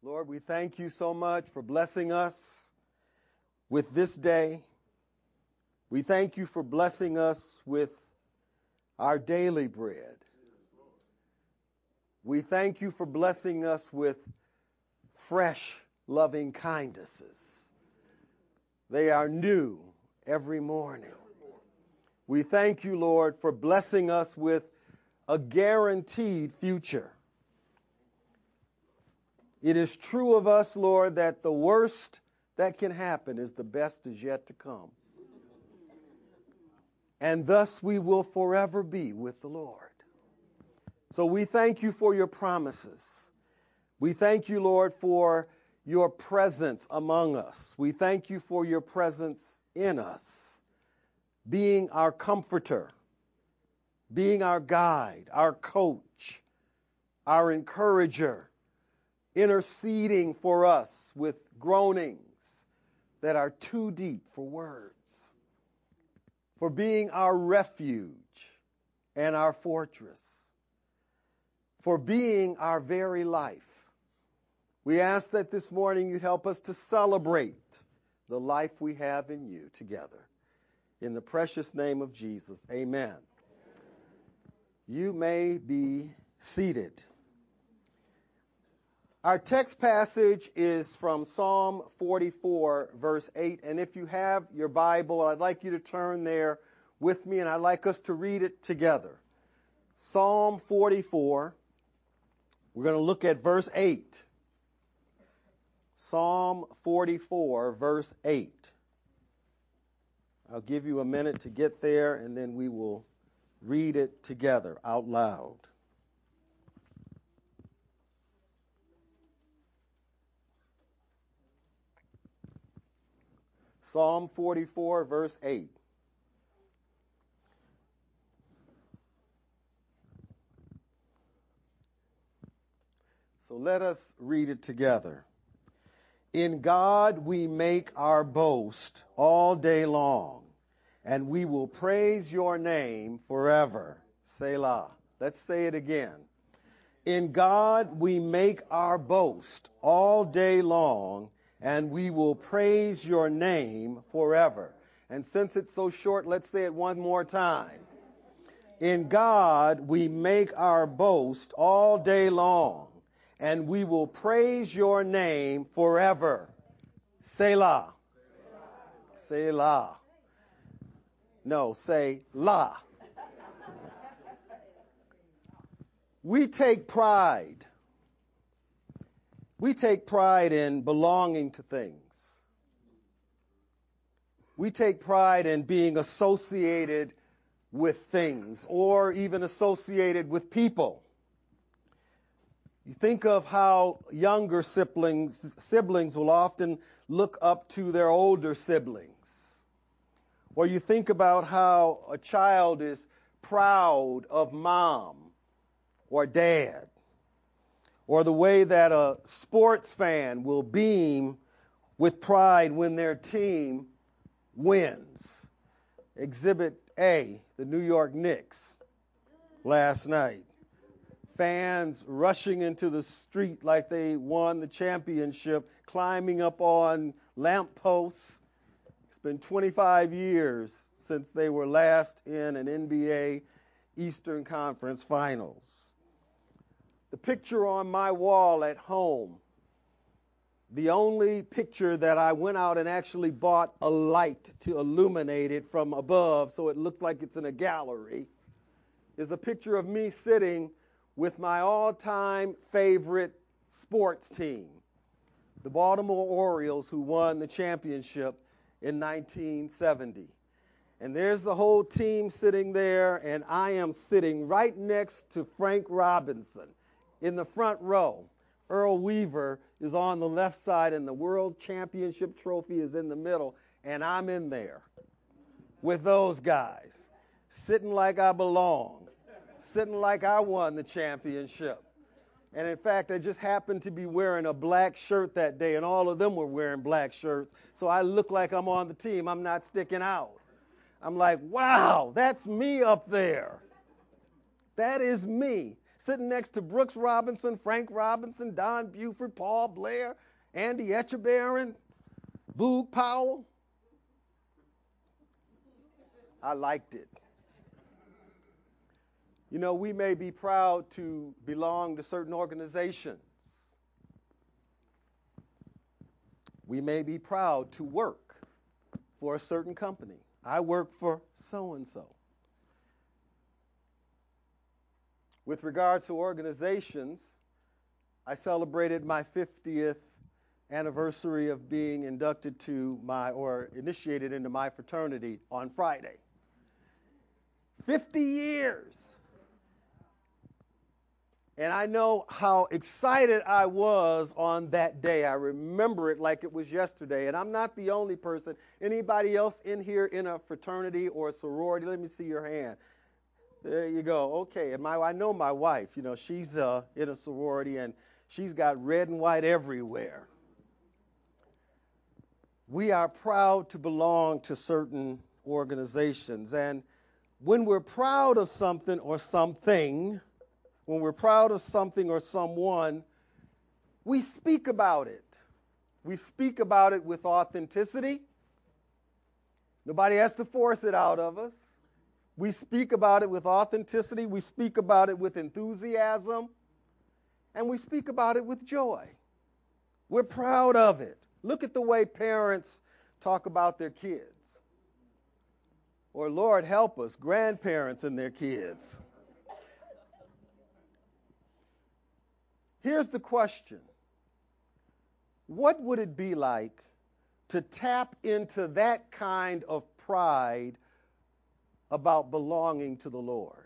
Lord, we thank you so much for blessing us with this day. We thank you for blessing us with our daily bread. We thank you for blessing us with fresh, loving kindnesses. They are new every morning. We thank you, Lord, for blessing us with a guaranteed future. It is true of us, Lord, that the worst that can happen is the best is yet to come. And thus we will forever be with the Lord. So we thank you for your promises. We thank you, Lord, for your presence among us. We thank you for your presence in us, being our comforter, being our guide, our coach, our encourager, interceding for us with groanings that are too deep for words, for being our refuge and our fortress, for being our very life. We ask that this morning you'd help us to celebrate the life we have in you together. In the precious name of Jesus, amen. You may be seated. Our text passage is from Psalm 44, verse 8. And if you have your Bible, I'd like you to turn there with me, and I'd like us to read it together. Psalm 44. We're going to look at verse 8. Psalm 44, verse 8. I'll give you a minute to get there, and then we will read it together out loud. Psalm 44, verse 8. So let us read it together. In God we make our boast all day long, and we will praise your name forever. Selah. Let's say it again. In God we make our boast all day long, and we will praise your name forever. And since it's so short, let's say it one more time. In God we make our boast all day long, and we will praise your name forever. Selah. Selah. No, say la. We take pride. We take pride in belonging to things. We take pride in being associated with things or even associated with people. You think of how younger siblings will often look up to their older siblings. Or you think about how a child is proud of mom or dad. Or the way that a sports fan will beam with pride when their team wins. Exhibit A, the New York Knicks last night. Fans rushing into the street like they won the championship, climbing up on lampposts. It's been 25 years since they were last in an NBA Eastern Conference Finals. The picture on my wall at home, the only picture that I went out and actually bought a light to illuminate it from above so it looks like it's in a gallery, is a picture of me sitting with my all-time favorite sports team, the Baltimore Orioles, who won the championship in 1970. And there's the whole team sitting there, and I am sitting right next to Frank Robinson in the front row. Earl Weaver is on the left side, and the World Championship trophy is in the middle, and I'm in there with those guys, sitting like I belong, sitting like I won the championship. And in fact, I just happened to be wearing a black shirt that day, and all of them were wearing black shirts, so I look like I'm on the team. I'm not sticking out. I'm like, wow, that's me up there. That is me. sitting next to Brooks Robinson, Frank Robinson, Don Buford, Paul Blair, Andy Etchebarren, Boog Powell. I liked it. You know, we may be proud to belong to certain organizations. We may be proud to work for a certain company. I work for so-and-so. With regards to organizations, I celebrated my 50th anniversary of being inducted to initiated into my fraternity on Friday. 50 years. And I know how excited I was on that day. I remember it like it was yesterday. And I'm not the only person. Anybody else in here in a fraternity or a sorority? Let me see your hand. There you go. Okay. And I know my wife, you know, she's in a sorority and she's got red and white everywhere. We are proud to belong to certain organizations. And when we're proud of something or something, when we're proud of something or someone, we speak about it. We speak about it with authenticity. Nobody has to force it out of us. We speak about it with authenticity. We speak about it with enthusiasm. And we speak about it with joy. We're proud of it. Look at the way parents talk about their kids. Or, Lord help us, grandparents and their kids. Here's the question. What would it be like to tap into that kind of pride about belonging to the Lord?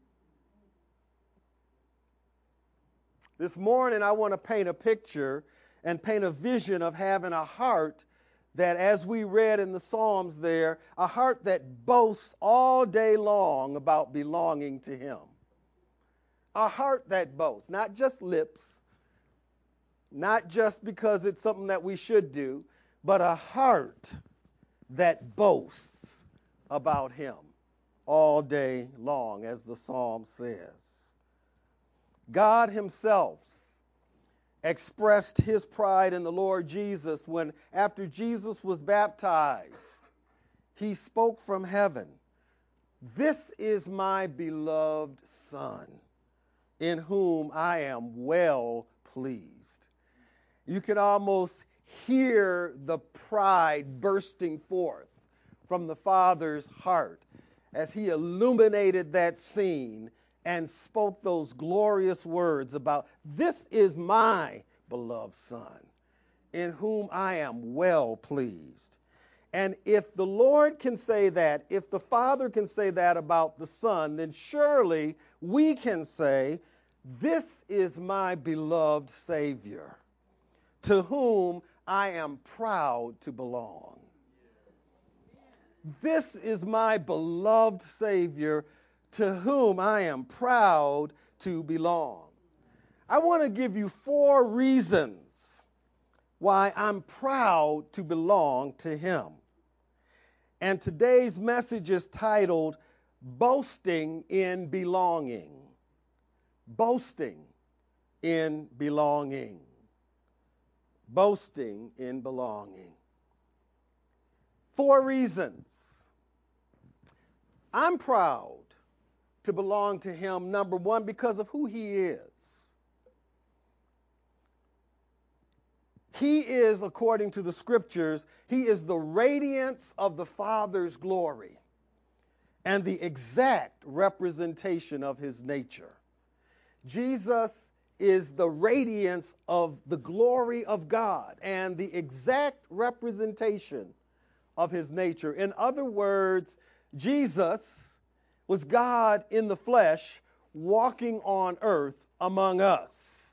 This morning, I want to paint a picture and paint a vision of having a heart that, as we read in the Psalms there, a heart that boasts all day long about belonging to Him. A heart that boasts, not just lips, not just because it's something that we should do, but a heart that boasts about Him all day long, as the Psalm says. God Himself expressed His pride in the Lord Jesus when, after Jesus was baptized, He spoke from heaven, "This is my beloved Son, in whom I am well pleased." You can almost hear the pride bursting forth from the Father's heart as He illuminated that scene and spoke those glorious words about, "This is my beloved Son, in whom I am well pleased." And if the Lord can say that, if the Father can say that about the Son, then surely we can say, "This is my beloved Savior, to whom I am proud to belong." This is my beloved Savior, to whom I am proud to belong. I want to give you 4 reasons why I'm proud to belong to Him. And today's message is titled, Boasting in Belonging. Boasting in belonging. Boasting in belonging. 4 reasons. I'm proud to belong to Him, number 1, because of who He is. He is, according to the Scriptures, He is the radiance of the Father's glory and the exact representation of His nature. Jesus is the radiance of the glory of God and the exact representation of His nature. In other words, Jesus was God in the flesh walking on earth among us.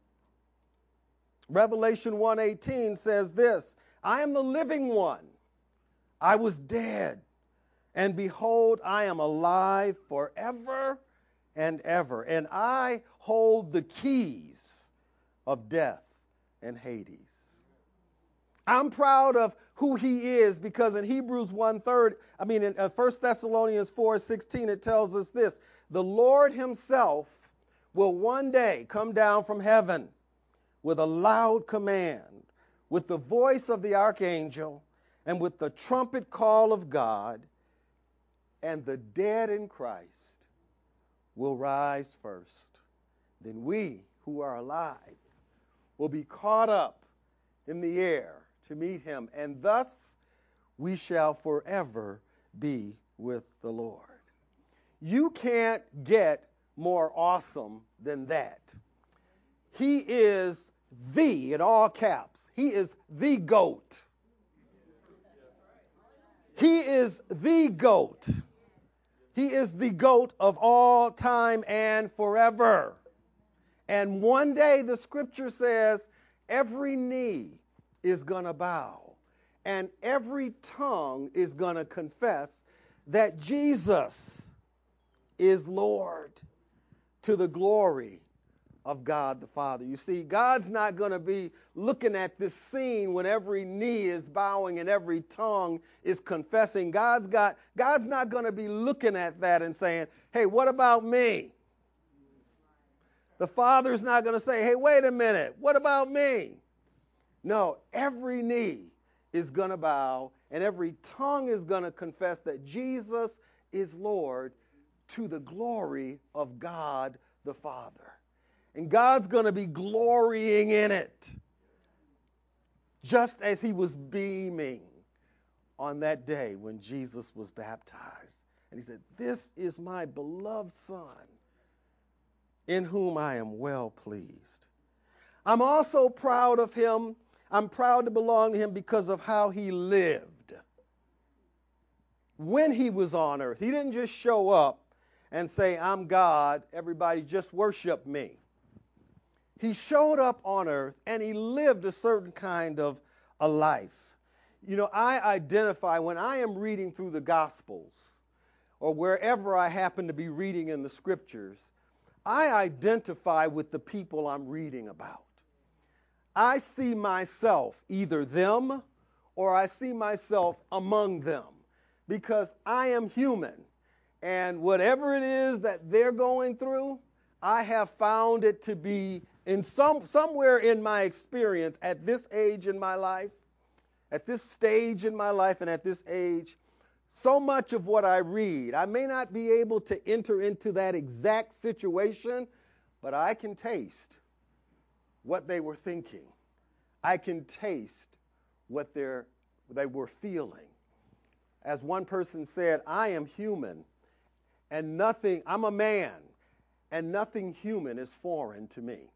Revelation 1:18 says this, "I am the living one. I was dead, and behold, I am alive forever and ever, and I hold the keys of death and Hades." I'm proud of who He is because in Hebrews 1:3, in 1 Thessalonians 4:16, it tells us this, "The Lord Himself will one day come down from heaven with a loud command, with the voice of the archangel, and with the trumpet call of God, and the dead in Christ will rise first. Then we who are alive will be caught up in the air to meet him, and thus we shall forever be with the Lord. You can't get more awesome than that. He is the, in all caps, he is the GOAT. He is the GOAT. He is the GOAT of all time and forever. And one day the scripture says every knee is going to bow and every tongue is going to confess that Jesus is Lord, to the glory of God the Father. You see, God's not going to be looking at this scene when every knee is bowing and every tongue is confessing. God's not going to be looking at that and saying, hey, what about me? The Father's not going to say, hey, wait a minute, what about me? No, every knee is going to bow and every tongue is going to confess that Jesus is Lord, to the glory of God the Father. And God's going to be glorying in it, just as he was beaming on that day when Jesus was baptized. And he said, this is my beloved Son, in whom I am well pleased. I'm also proud of him. I'm proud to belong to him because of how he lived when he was on earth. He didn't just show up and say, I'm God, everybody just worship me. He showed up on earth and he lived a certain kind of a life. You know, I identify when I am reading through the Gospels or wherever I happen to be reading in the Scriptures, I identify with the people I'm reading about. I see myself, either them or I see myself among them, because I am human. And whatever it is that they're going through, I have found it to be in somewhere in my experience at this age in my life, at this stage in my life and at this age, so much of what I read, I may not be able to enter into that exact situation, but I can taste what they were thinking. I can taste what they were feeling. As one person said, I am human and I'm a man, and nothing human is foreign to me.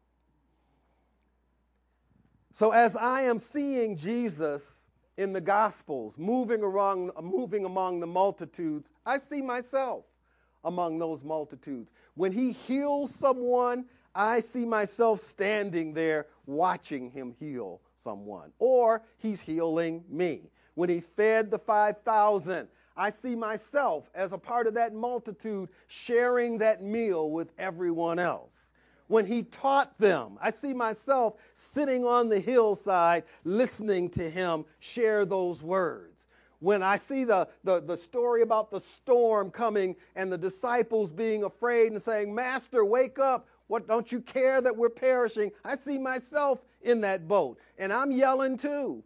So as I am seeing Jesus in the Gospels, moving among the multitudes, I see myself among those multitudes. When he heals someone, I see myself standing there watching him heal someone. Or he's healing me. When he fed the 5,000, I see myself as a part of that multitude sharing that meal with everyone else. When he taught them, I see myself sitting on the hillside listening to him share those words. When I see the story about the storm coming and the disciples being afraid and saying, Master, wake up. What, don't you care that we're perishing? I see myself in that boat, and I'm yelling too.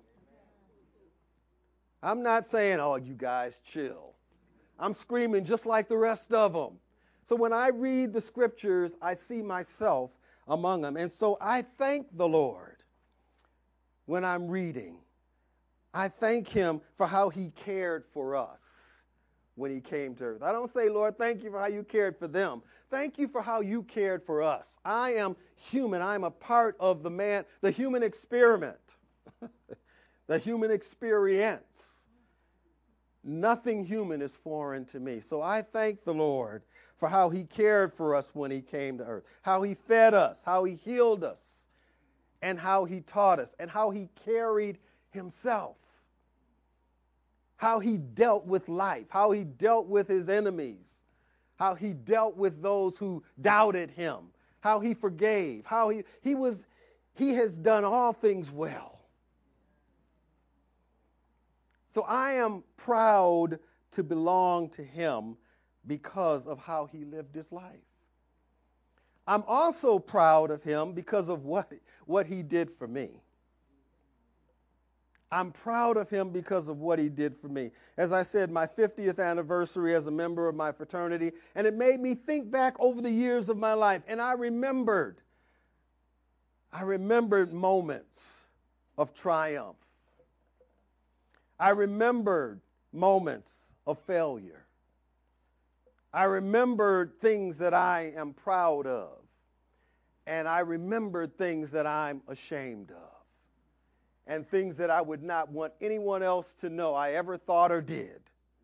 I'm not saying, oh, you guys chill. I'm screaming just like the rest of them. So when I read the scriptures, I see myself among them. And so I thank the Lord when I'm reading. I thank him for how he cared for us when he came to earth. I don't say, Lord, thank you for how you cared for them. Thank you for how you cared for us. I am human. I'm a part of the human experiment, the human experience. Nothing human is foreign to me. So I thank the Lord for how he cared for us when he came to earth, how he fed us, how he healed us, and how he taught us, and how he carried himself, how he dealt with life, how he dealt with his enemies, how he dealt with those who doubted him, how he forgave, how he has done all things well. So I am proud to belong to him because of how he lived his life. I'm also proud of him because of what he did for me. I'm proud of him because of what he did for me. As I said, my 50th anniversary as a member of my fraternity, and it made me think back over the years of my life, and I remembered moments of triumph. I remembered moments of failure. I remembered things that I am proud of, and I remembered things that I'm ashamed of, and things that I would not want anyone else to know I ever thought or did.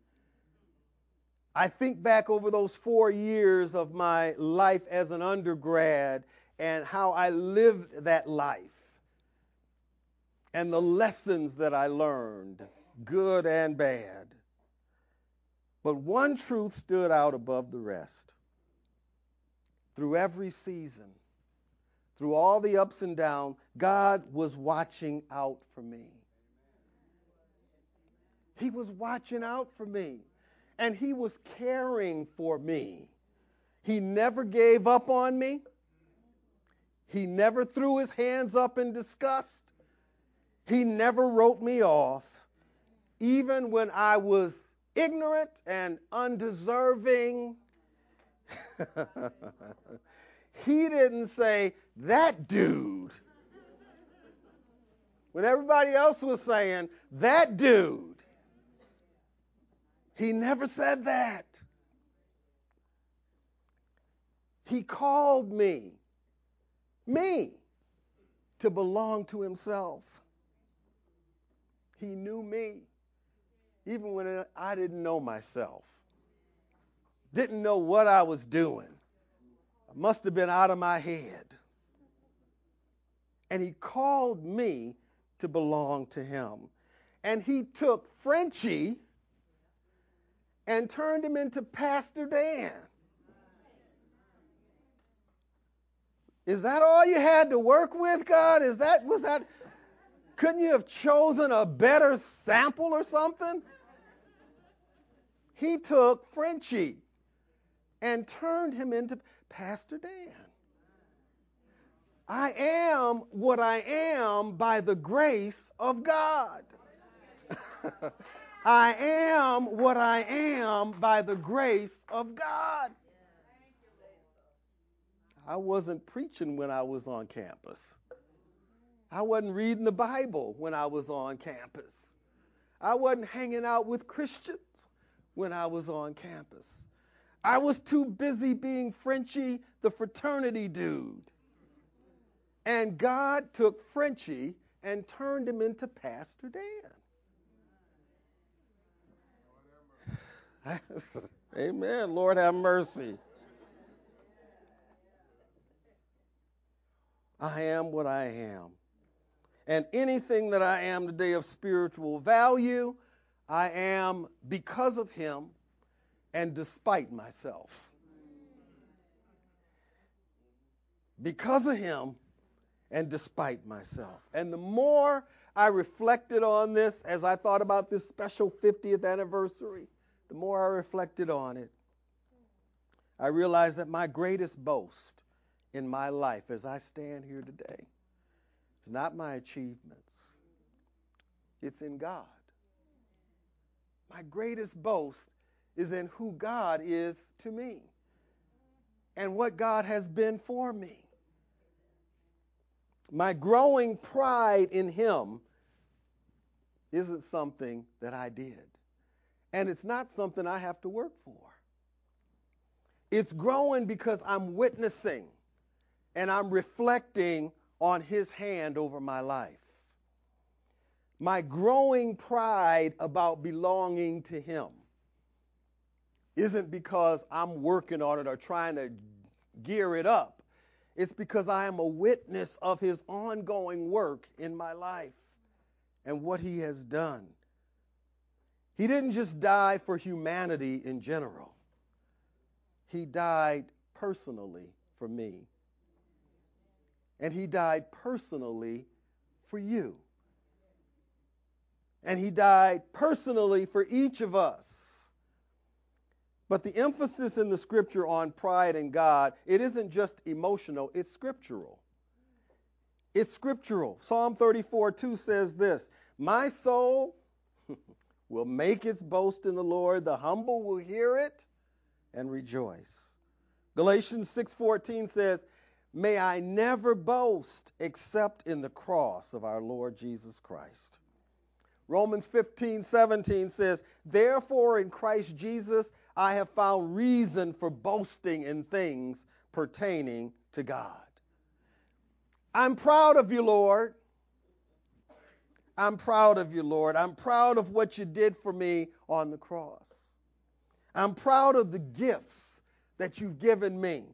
I think back over those 4 years of my life as an undergrad and how I lived that life and the lessons that I learned, good and bad. But one truth stood out above the rest. Through every season, through all the ups and downs, God was watching out for me. He was watching out for me, and he was caring for me. He never gave up on me. He never threw his hands up in disgust. He never wrote me off, even when I was ignorant and undeserving. He didn't say, that dude. When everybody else was saying, that dude. He never said that. He called me, to belong to himself. He knew me, even when I didn't know myself. Didn't know what I was doing. I must have been out of my head. And he called me to belong to him. And he took Frenchie and turned him into Pastor Dan. Is that all you had to work with, God? Couldn't you have chosen a better sample or something? He took Frenchie and turned him into Pastor Dan. I am what I am by the grace of God. I am what I am by the grace of God. I wasn't preaching when I was on campus. I wasn't reading the Bible when I was on campus. I wasn't hanging out with Christians when I was on campus. I was too busy being Frenchie, the fraternity dude. And God took Frenchie and turned him into Pastor Dan. Amen. Lord have mercy. I am what I am. And anything that I am today of spiritual value, I am because of him and despite myself. Because of him and despite myself. And the more I reflected on this as I thought about this special 50th anniversary, the more I reflected on it, I realized that my greatest boast in my life as I stand here today is not my achievements. It's in God. My greatest boast is in who God is to me and what God has been for me. My growing pride in him isn't something that I did. And it's not something I have to work for. It's growing because I'm witnessing and I'm reflecting on his hand over my life. My growing pride about belonging to him isn't because I'm working on it or trying to gear it up. It's because I am a witness of his ongoing work in my life and what he has done. He didn't just die for humanity in general. He died personally for me. And he died personally for you. And he died personally for each of us. But the emphasis in the scripture on pride in God, it isn't just emotional, it's scriptural. It's scriptural. Psalm 34:2 says this, my soul will make its boast in the Lord. The humble will hear it and rejoice. Galatians 6:14 says, may I never boast except in the cross of our Lord Jesus Christ. Romans 15:17 says, therefore in Christ Jesus I have found reason for boasting in things pertaining to God. I'm proud of you, Lord. I'm proud of you, Lord. I'm proud of what you did for me on the cross. I'm proud of the gifts that you've given me.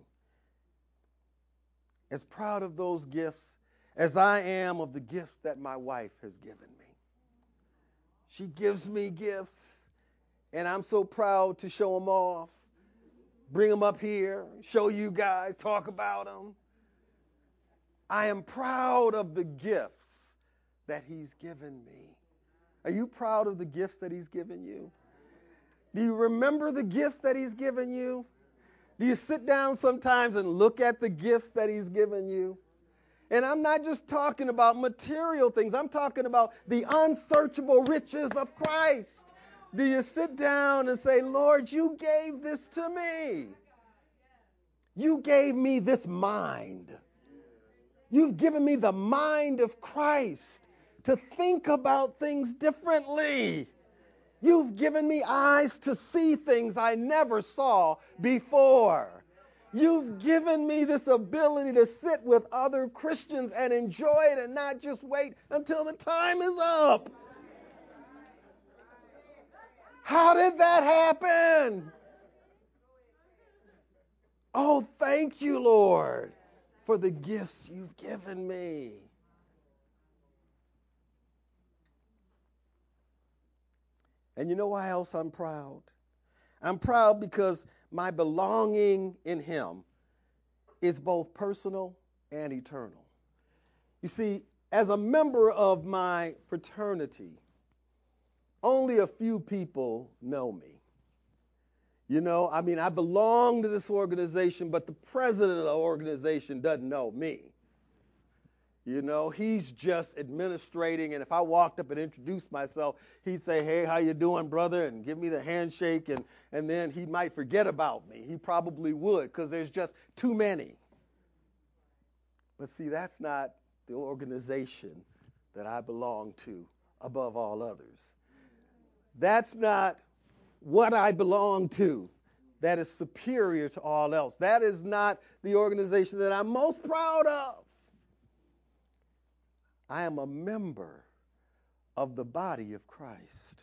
As proud of those gifts as I am of the gifts that my wife has given me. She gives me gifts, and I'm so proud to show them off, bring them up here, show you guys, talk about them. I am proud of the gifts that he's given me. Are you proud of the gifts that he's given you? Do you remember the gifts that he's given you? Do you sit down sometimes and look at the gifts that he's given you? And I'm not just talking about material things. I'm talking about the unsearchable riches of Christ. Do you sit down and say, Lord, you gave this to me. You gave me this mind. You've given me the mind of Christ to think about things differently. You've given me eyes to see things I never saw before. You've given me this ability to sit with other Christians and enjoy it and not just wait until the time is up. How did that happen? Oh, thank you, Lord, for the gifts you've given me. And you know why else I'm proud? I'm proud because my belonging in him is both personal and eternal. You see, as a member of my fraternity, only a few people know me. You know, I mean, I belong to this organization, but the president of the organization doesn't know me. You know, he's just administrating, and if I walked up and introduced myself, he'd say, hey, how you doing, brother, and give me the handshake, and then he might forget about me. He probably would, because there's just too many. But see, that's not the organization that I belong to above all others. That's not what I belong to that is superior to all else. That is not the organization that I'm most proud of. I am a member of the body of Christ.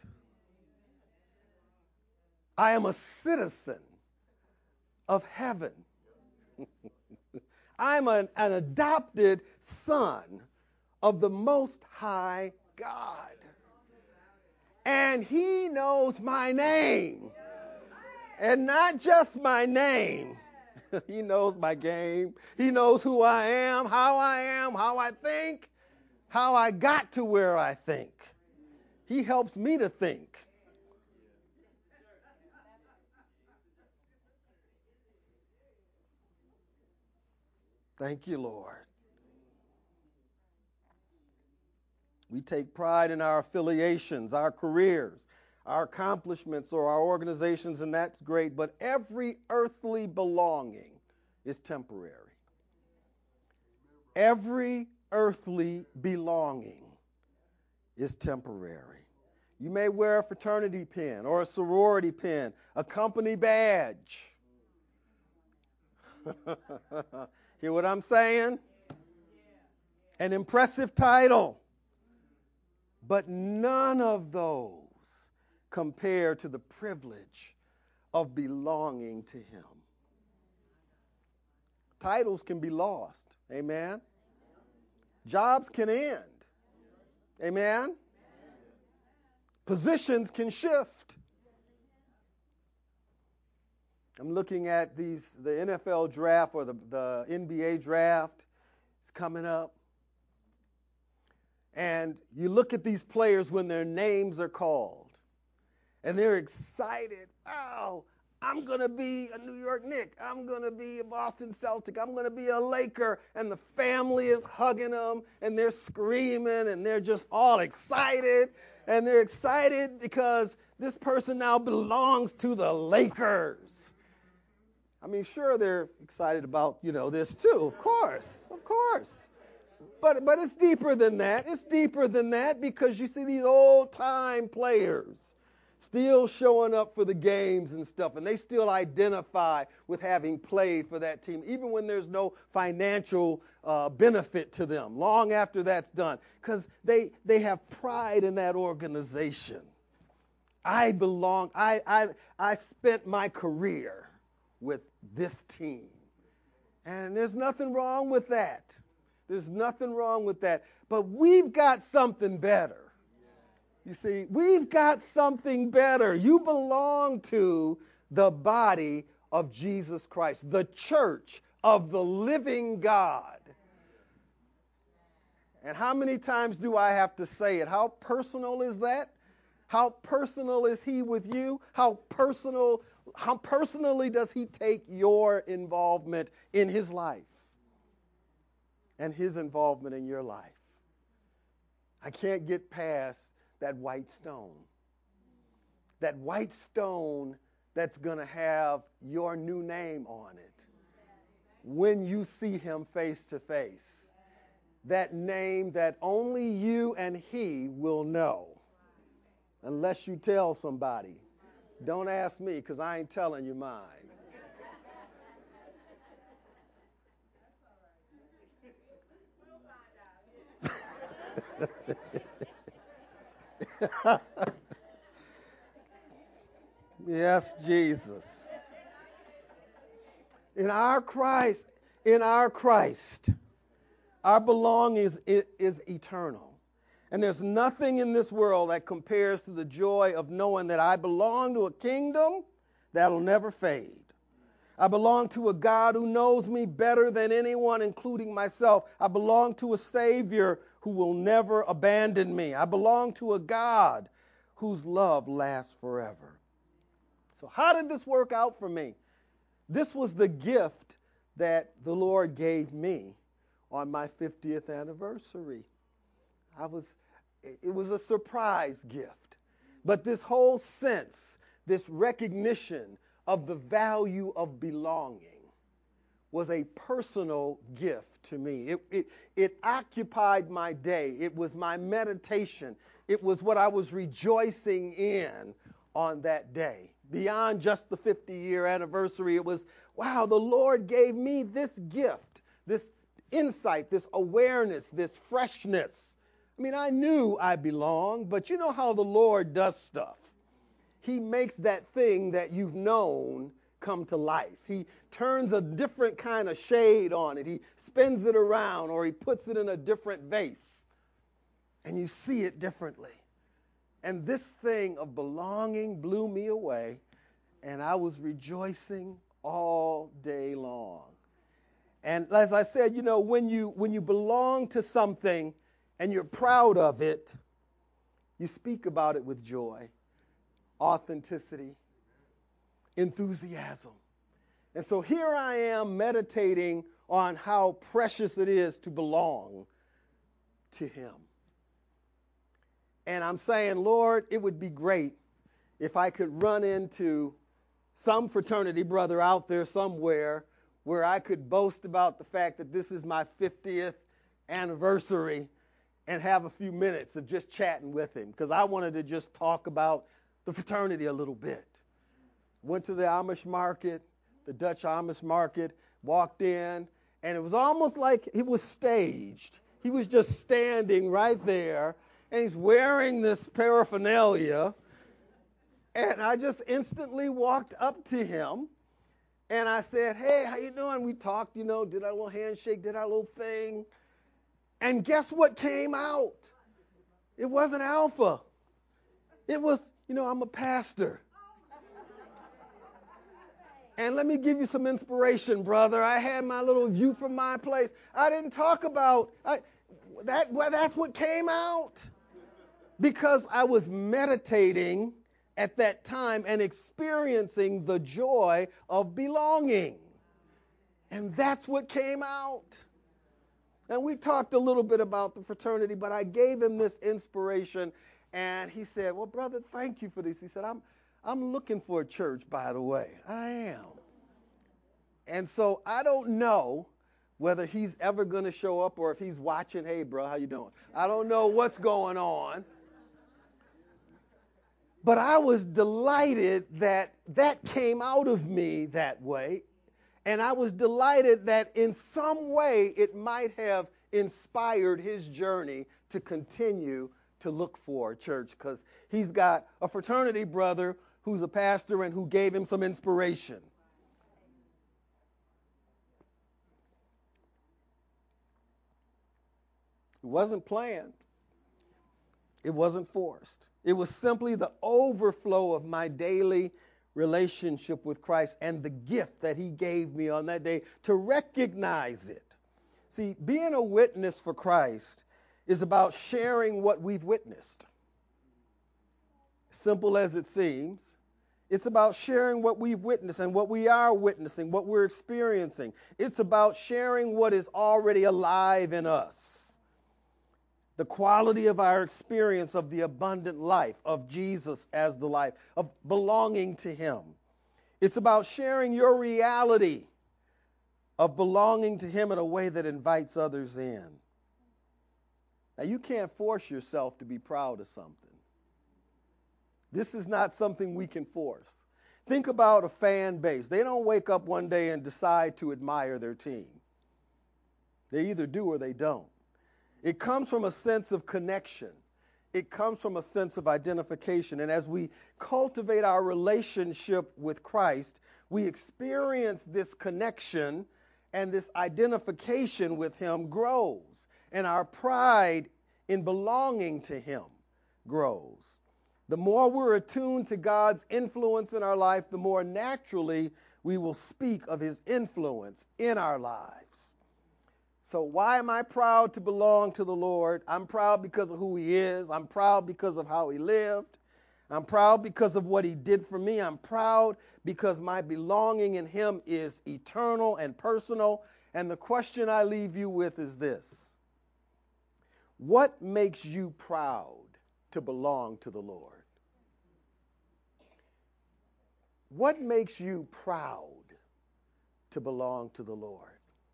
I am a citizen of heaven. I'm an adopted son of the Most High God. And he knows my name. And not just my name. He knows my game. He knows who I am, how I think, how I got to where I think. He helps me to think. Thank you, Lord. We take pride in our affiliations, our careers, our accomplishments, or our organizations, and that's great, but every earthly belonging is temporary. Every earthly belonging is temporary. You may wear a fraternity pin or a sorority pin, a company badge. Hear what I'm saying? An impressive title. But none of those compare to the privilege of belonging to him. Titles can be lost. Amen. Jobs can end. Amen. Positions can shift. I'm looking at the NFL draft or the NBA draft. It's coming up. And you look at these players when their names are called. And they're excited. Oh, I'm going to be a New York Knick. I'm going to be a Boston Celtic. I'm going to be a Laker. And the family is hugging them, and they're screaming, and they're just all excited. And they're excited because this person now belongs to the Lakers. I mean, sure, they're excited about, this too, of course. But it's deeper than that. It's deeper than that because you see these old-time players still showing up for the games and stuff, and they still identify with having played for that team, even when there's no financial benefit to them, long after that's done, because they have pride in that organization. I belong, I spent my career with this team. And there's nothing wrong with that. There's nothing wrong with that. But we've got something better. You see, we've got something better. You belong to the body of Jesus Christ, the church of the living God. And how many times do I have to say it? How personal is that? How personal is he with you? How personally does he take your involvement in his life and his involvement in your life? I can't get past that white stone. That white stone that's going to have your new name on it when you see him face to face. That name that only you and he will know. Unless you tell somebody. Don't ask me because I ain't telling you mine. Yes, Jesus. In our Christ, our belonging is eternal. And there's nothing in this world that compares to the joy of knowing that I belong to a kingdom that'll never fade. I belong to a God who knows me better than anyone, including myself. I belong to a Savior who will never abandon me. I belong to a God whose love lasts forever. So how did this work out for me? This was the gift that the Lord gave me on my 50th anniversary. It was a surprise gift. But this whole sense, this recognition of the value of belonging was a personal gift to me. It occupied my day. It was my meditation. It was what I was rejoicing in on that day. Beyond just the 50-year anniversary, it was, wow, the Lord gave me this gift, this insight, this awareness, this freshness. I mean, I knew I belonged, but you know how the Lord does stuff. He makes that thing that you've known come to life. He turns a different kind of shade on it. He spins it around, or he puts it in a different vase, and you see it differently. And this thing of belonging blew me away, and I was rejoicing all day long. And as I said, when you belong to something and you're proud of it, you speak about it with joy, authenticity, enthusiasm. And so here I am meditating on how precious it is to belong to him. And I'm saying, Lord, it would be great if I could run into some fraternity brother out there somewhere where I could boast about the fact that this is my 50th anniversary and have a few minutes of just chatting with him, because I wanted to just talk about the fraternity a little bit. Went to the Amish market, the Dutch Amish market, walked in, and it was almost like it was staged. He was just standing right there, and he's wearing this paraphernalia, and I just instantly walked up to him, and I said, hey, how you doing? We talked, did our little handshake, did our little thing. And guess what came out? It wasn't Alpha. It was, I'm a pastor. And let me give you some inspiration, brother. I had my little view from my place. I didn't talk about that's what came out. Because I was meditating at that time and experiencing the joy of belonging. And that's what came out. And we talked a little bit about the fraternity, but I gave him this inspiration, and he said, well, brother, thank you for this. He said, I'm looking for a church, by the way. I am. And so I don't know whether he's ever going to show up or if he's watching, hey, bro, how you doing? I don't know what's going on. But I was delighted that that came out of me that way. And I was delighted that in some way it might have inspired his journey to continue to look for a church, because he's got a fraternity brother who's a pastor and who gave him some inspiration. It wasn't planned. It wasn't forced. It was simply the overflow of my daily relationship with Christ and the gift that he gave me on that day to recognize it. See, being a witness for Christ is about sharing what we've witnessed. Simple as it seems, it's about sharing what we've witnessed and what we are witnessing, what we're experiencing. It's about sharing what is already alive in us. The quality of our experience of the abundant life, of Jesus as the life, of belonging to him. It's about sharing your reality of belonging to him in a way that invites others in. Now, you can't force yourself to be proud of something. This is not something we can force. Think about a fan base. They don't wake up one day and decide to admire their team. They either do or they don't. It comes from a sense of connection. It comes from a sense of identification. And as we cultivate our relationship with Christ, we experience this connection, and this identification with him grows. And our pride in belonging to him grows. The more we're attuned to God's influence in our life, the more naturally we will speak of his influence in our lives. So why am I proud to belong to the Lord? I'm proud because of who he is. I'm proud because of how he lived. I'm proud because of what he did for me. I'm proud because my belonging in him is eternal and personal. And the question I leave you with is this: what makes you proud to belong to the Lord? What makes you proud to belong to the Lord?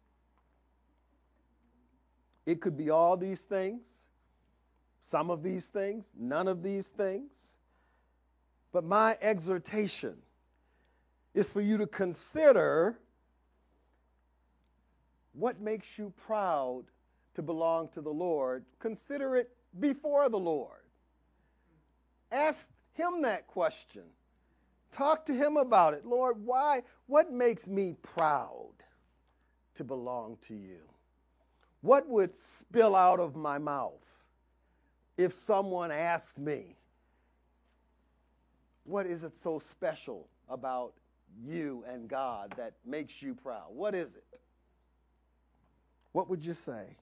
It could be all these things, some of these things, none of these things. But my exhortation is for you to consider what makes you proud to belong to the Lord. Consider it before the Lord. Ask him that question. Talk to him about it. Lord, why? What makes me proud to belong to you? What would spill out of my mouth if someone asked me, what is it so special about you and God that makes you proud? What is it? What would you say?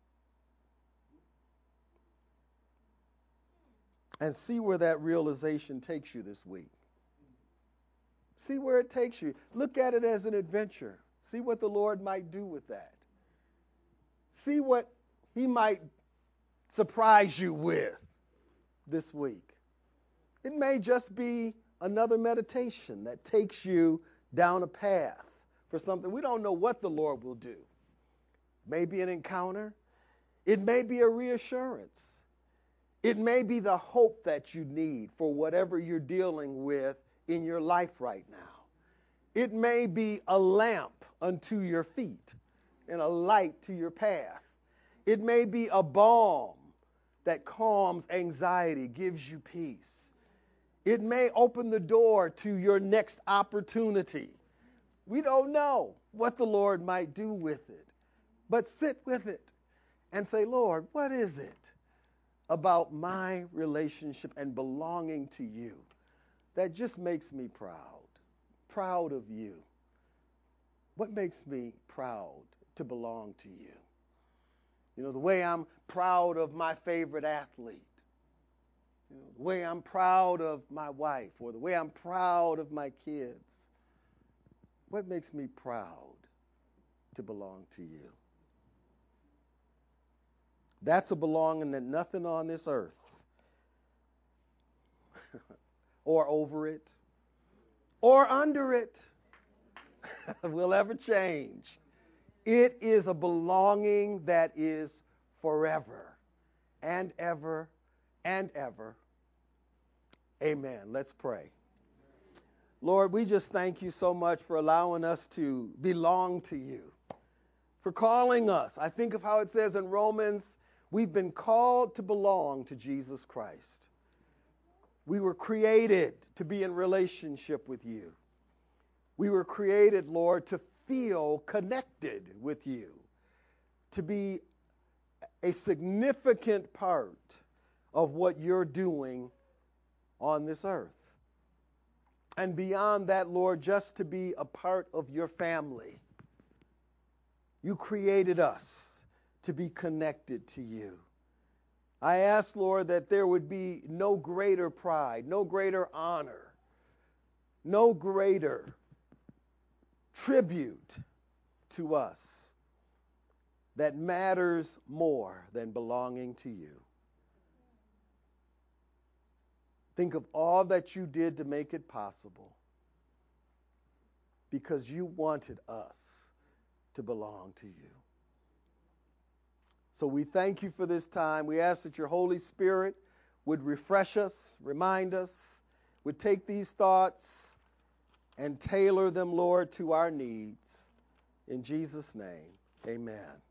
And see where that realization takes you this week. See where it takes you. Look at it as an adventure. See what the Lord might do with that. See what he might surprise you with this week. It may just be another meditation that takes you down a path for something. We don't know what the Lord will do. Maybe an encounter. It may be a reassurance. It may be the hope that you need for whatever you're dealing with in your life right now. It may be a lamp unto your feet and a light to your path. It may be a balm that calms anxiety, gives you peace. It may open the door to your next opportunity. We don't know what the Lord might do with it, but sit with it and say, Lord, what is it about my relationship and belonging to you that just makes me proud of you? What makes me proud to belong to you? You know, the way I'm proud of my favorite athlete, The way I'm proud of my wife or the way I'm proud of my kids. What makes me proud to belong to you? That's a belonging that nothing on this earth or over it or under it will ever change. It is a belonging that is forever and ever and ever. Amen. Let's pray. Lord, we just thank you so much for allowing us to belong to you, for calling us. I think of how it says in Romans, we've been called to belong to Jesus Christ. We were created to be in relationship with you. We were created, Lord, to feel connected with you, to be a significant part of what you're doing on this earth. And beyond that, Lord, just to be a part of your family. You created us to be connected to you. I ask, Lord, that there would be no greater pride, no greater honor, no greater tribute to us that matters more than belonging to you. Think of all that you did to make it possible because you wanted us to belong to you. So we thank you for this time. We ask that your Holy Spirit would refresh us, remind us, would take these thoughts and tailor them, Lord, to our needs. In Jesus' name, amen.